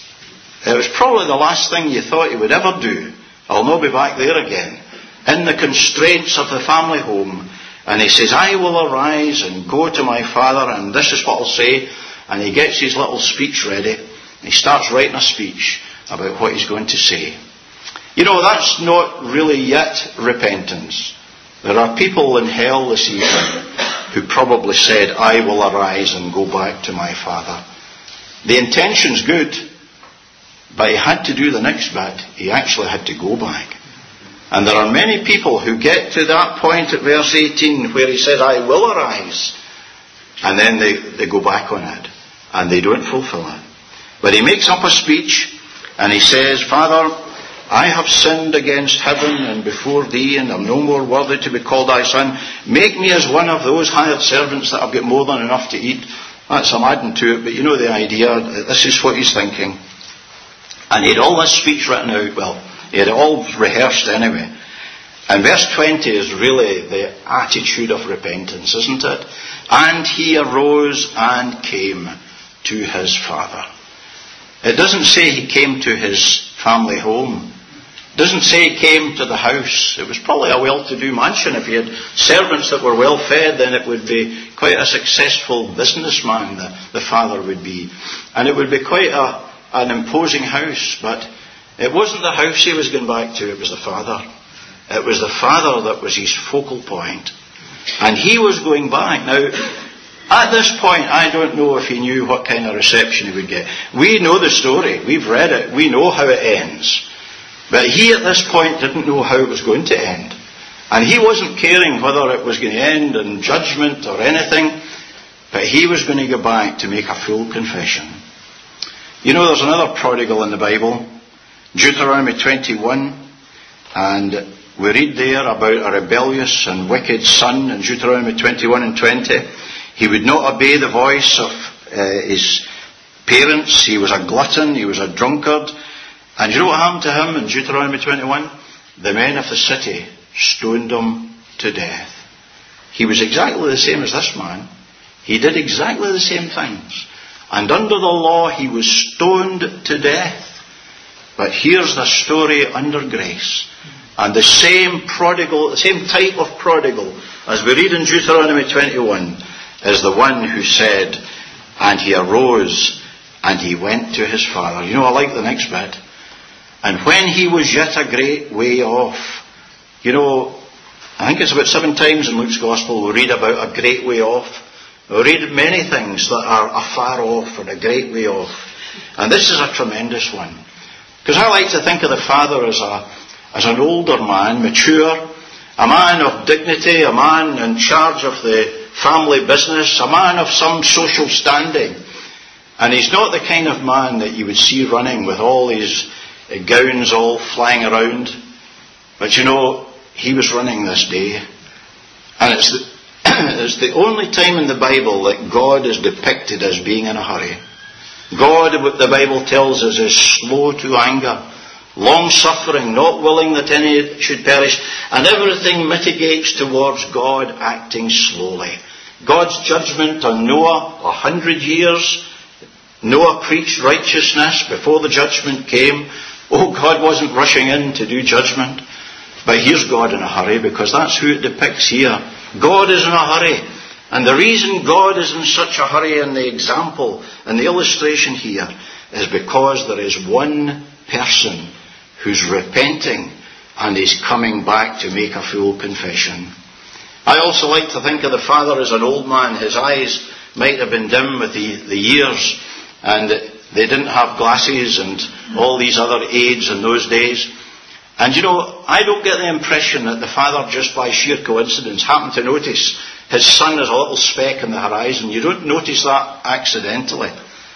It was probably the last thing you thought you would ever do. I'll not be back there again. In the constraints of the family home. And he says, I will arise and go to my father, and this is what I'll say. And he gets his little speech ready. He starts writing a speech about what he's going to say. That's not really yet repentance. There are people in hell this evening who probably said, I will arise and go back to my father. The intention's good, but he had to do the next bit. He actually had to go back. And there are many people who get to that point at verse 18 where he said, I will arise. And then they go back on it. And they don't fulfill it. But he makes up a speech and he says, Father, I have sinned against heaven and before thee, and am no more worthy to be called thy son. Make me as one of those hired servants that have got more than enough to eat. That's some adding to it, but you know the idea. This is what he's thinking. And he had all this speech written out. Well, he had it all rehearsed anyway. And verse 20 is really the attitude of repentance, isn't it? And he arose and came to his father. It doesn't say he came to his family home. It doesn't say he came to the house. It was probably a well-to-do mansion. If he had servants that were well fed, then it would be quite a successful businessman, the father would be. And it would be quite an imposing house. But it wasn't the house he was going back to, it was the father. It was the father that was his focal point. And he was going back. Now, at this point, I don't know if he knew what kind of reception he would get. We know the story. We've read it. We know how it ends. But he at this point didn't know how it was going to end. And he wasn't caring whether it was going to end in judgment or anything. But he was going to go back to make a full confession. There's another prodigal in the Bible. Deuteronomy 21. And we read there about a rebellious and wicked son in Deuteronomy 21 and 20. He would not obey the voice of his parents. He was a glutton. He was a drunkard. And you know what happened to him in Deuteronomy 21? The men of the city stoned him to death. He was exactly the same as this man. He did exactly the same things. And under the law, he was stoned to death. But here's the story under grace. And the same prodigal, the same type of prodigal, as we read in Deuteronomy 21, is the one who said, and he arose and he went to his father. You know, I like the next bit. And when he was yet a great way off. You know, I think it's about 7 times in Luke's Gospel we read about a great way off. We read many things that are afar off and a great way off. And this is a tremendous one. Because I like to think of the father as an older man, mature, a man of dignity, a man in charge of the family business, a man of some social standing. And he's not the kind of man that you would see running with all his gowns all flying around. But you know, he was running this day. And it's the only time in the Bible that God is depicted as being in a hurry. God, what the Bible tells us, is slow to anger, long-suffering, not willing that any should perish, and everything mitigates towards God acting slowly. God's judgment on Noah, 100 years. Noah preached righteousness before the judgment came. Oh, God wasn't rushing in to do judgment. But here's God in a hurry, because that's who it depicts here. God is in a hurry. And the reason God is in such a hurry in the example and the illustration here is because there is one person who's repenting and is coming back to make a full confession. I also like to think of the father as an old man. His eyes might have been dim with the years, and they didn't have glasses and all these other aids in those days. And you know, I don't get the impression that the father, just by sheer coincidence, happened to notice his son as a little speck in the horizon. You don't notice that accidentally.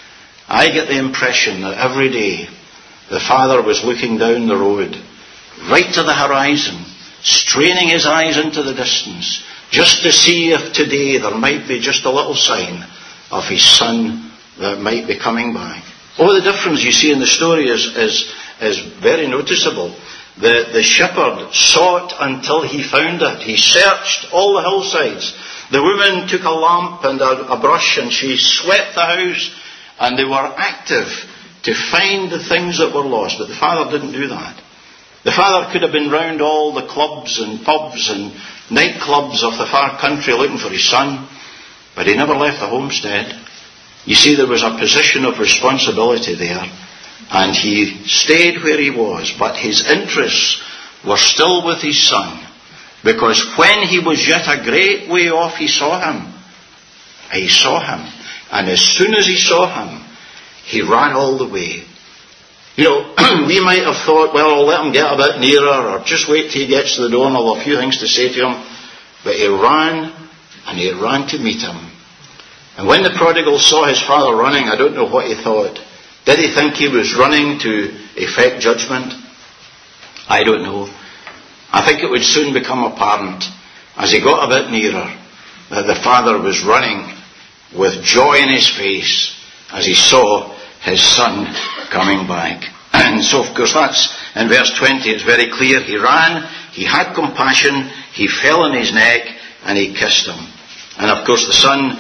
I get the impression that every day the father was looking down the road, right to the horizon, straining his eyes into the distance, just to see if today there might be just a little sign of his son that might be coming back. Oh, the difference you see in the story is very noticeable. The shepherd sought until he found it. He searched all the hillsides. The woman took a lamp and a brush, and she swept the house, and they were active to find the things that were lost. But the father didn't do that. The father could have been round all the clubs and pubs and nightclubs of the far country looking for his son, but he never left the homestead. You see, there was a position of responsibility there, and he stayed where he was, but his interests were still with his son, because when he was yet a great way off, he saw him. He saw him. And as soon as he saw him, he ran all the way. You know, we might have thought, well, I'll let him get a bit nearer, or just wait till he gets to the door and I'll have a few things to say to him. But he ran, and he ran to meet him. And when the prodigal saw his father running, I don't know what he thought. Did he think he was running to effect judgment? I don't know. I think it would soon become apparent, as he got a bit nearer, that the father was running with joy in his face as he saw his son coming back. And so, of course, that's in verse 20. It's very clear. He ran, he had compassion, he fell on his neck, and he kissed him. And of course, the son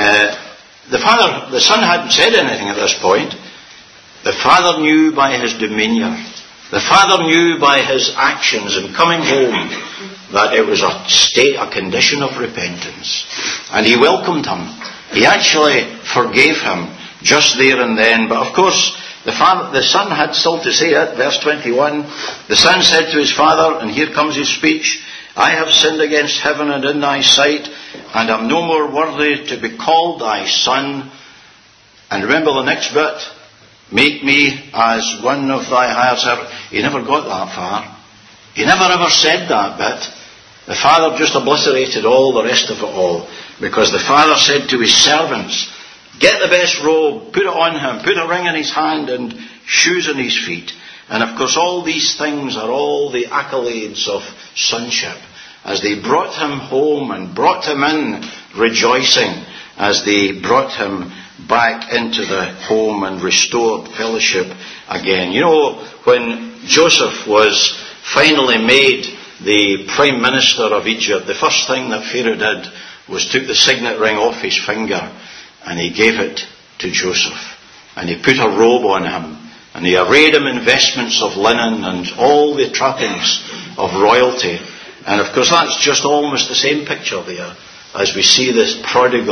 hadn't said anything at this point. The father knew by his demeanour, the father knew by his actions in coming home, that it was a condition of repentance. And he welcomed him. He actually forgave him just there and then. But of course, the son had still to say it. Verse 21, the son said to his father, and here comes his speech, I have sinned against heaven and in thy sight, and am no more worthy to be called thy son. And remember the next bit, make me as one of thy hired servants. He never got that far. He never ever said that bit. The father just obliterated all the rest of it all, because the father said to his servants, get the best robe, put it on him, put a ring in his hand and shoes on his feet. And of course all these things are all the accolades of sonship, as they brought him home and brought him in rejoicing, as they brought him back into the home and restored fellowship again. You know, when Joseph was finally made the Prime Minister of Egypt, the first thing that Pharaoh did was took the signet ring off his finger and he gave it to Joseph. And he put a robe on him, and he arrayed him in vestments of linen and all the trappings of royalty. And of course that's just almost the same picture there, as we see this prodigal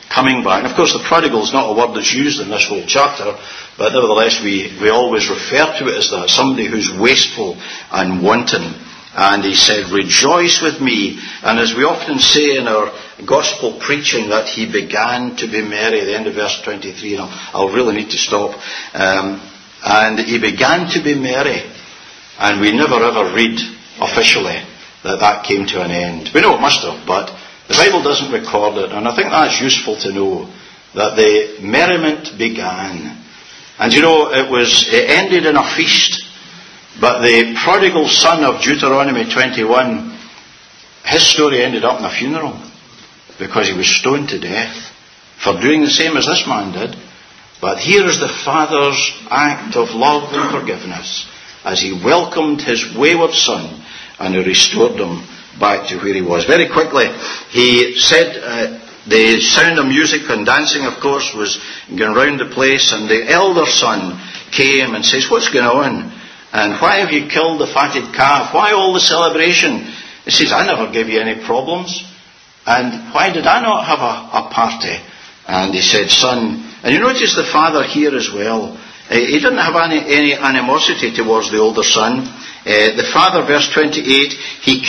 coming back. And of course, the prodigal is not a word that's used in this whole chapter, but nevertheless we always refer to it as that, somebody who's wasteful and wanton. And he said, rejoice with me. And as we often say in our gospel preaching, that he began to be merry, the end of verse 23, and I'll really need to stop. And he began to be merry. And we never ever read officially that came to an end. We know it must have, but the Bible doesn't record it. And I think that's useful to know, that the merriment began. And it ended in a feast. But the prodigal son of Deuteronomy 21, his story ended up in a funeral, because he was stoned to death for doing the same as this man did. But here is the father's act of love and forgiveness, as he welcomed his wayward son and he restored him back to where he was. Very quickly, he said the sound of music and dancing, of course, was going round the place, and the elder son came and says, what's going on? And why have you killed the fatted calf? Why all the celebration? He says, I never gave you any problems. And why did I not have a party? And he said, son, and you notice the father here as well. He didn't have any animosity towards the older son. The father, verse 28, he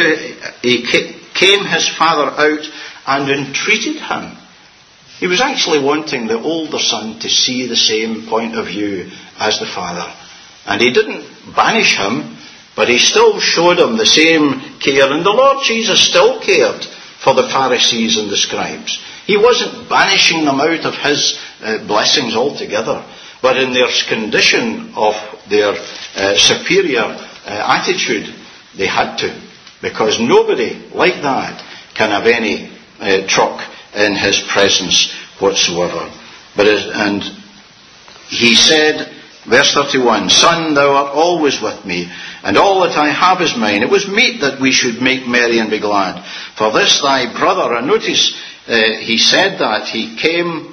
came his father out and entreated him. He was actually wanting the older son to see the same point of view as the father. And he didn't banish him, but he still showed him the same care. And the Lord Jesus still cared for the Pharisees and the scribes. He wasn't banishing them out of his blessings altogether. But in their condition of their superior attitude, they had to. Because nobody like that can have any truck in his presence whatsoever. And he said, verse 31, son, thou art always with me, and all that I have is mine. It was meet that we should make merry and be glad. For this thy brother, and notice he said that, he came,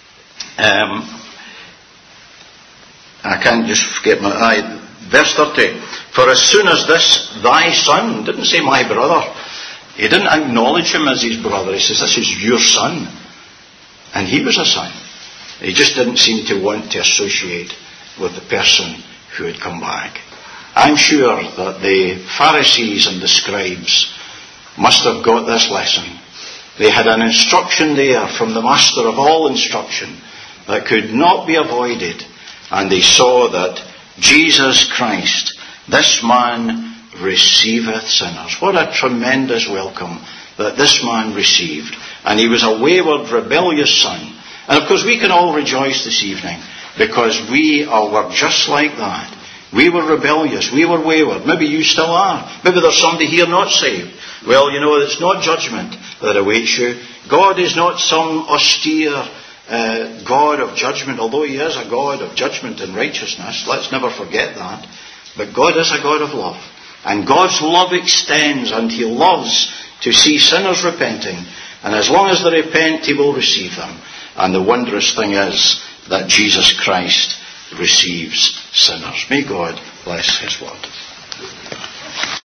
I can't just get verse 30, for as soon as this thy son, didn't say my brother, he didn't acknowledge him as his brother, he says this is your son. And he was a son. He just didn't seem to want to associate with the person who had come back. I'm sure that the Pharisees and the scribes must have got this lesson. They had an instruction there from the master of all instruction that could not be avoided. And they saw that Jesus Christ, this man receiveth sinners. What a tremendous welcome that this man received. And he was a wayward, rebellious son. And of course we can all rejoice this evening, because we were just like that. We were rebellious. We were wayward. Maybe you still are. Maybe there's somebody here not saved. Well, it's not judgment that awaits you. God is not some austere God of judgment, although he is a God of judgment and righteousness. Let's never forget that. But God is a God of love. And God's love extends, and he loves to see sinners repenting. And as long as they repent, he will receive them. And the wondrous thing is that Jesus Christ receives sinners. May God bless his word.